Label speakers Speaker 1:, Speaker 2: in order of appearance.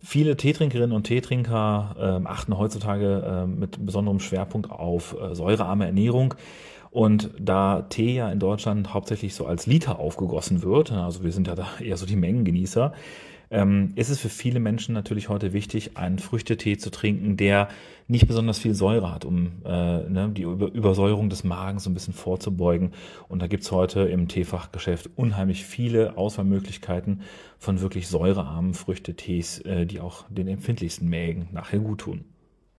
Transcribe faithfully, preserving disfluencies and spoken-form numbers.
Speaker 1: Viele Teetrinkerinnen und Teetrinker ähm, achten heutzutage ähm, mit besonderem Schwerpunkt auf äh, säurearme Ernährung. Und da Tee ja in Deutschland hauptsächlich so als Liter aufgegossen wird, also wir sind ja da eher so die Mengengenießer, ähm, ist es für viele Menschen natürlich heute wichtig, einen Früchtetee zu trinken, der nicht besonders viel Säure hat, um äh, ne, die Über Übersäuerung des Magens so ein bisschen vorzubeugen. Und da gibt's heute im Teefachgeschäft unheimlich viele Auswahlmöglichkeiten von wirklich säurearmen Früchtetees, äh, die auch den empfindlichsten Mägen nachher gut tun.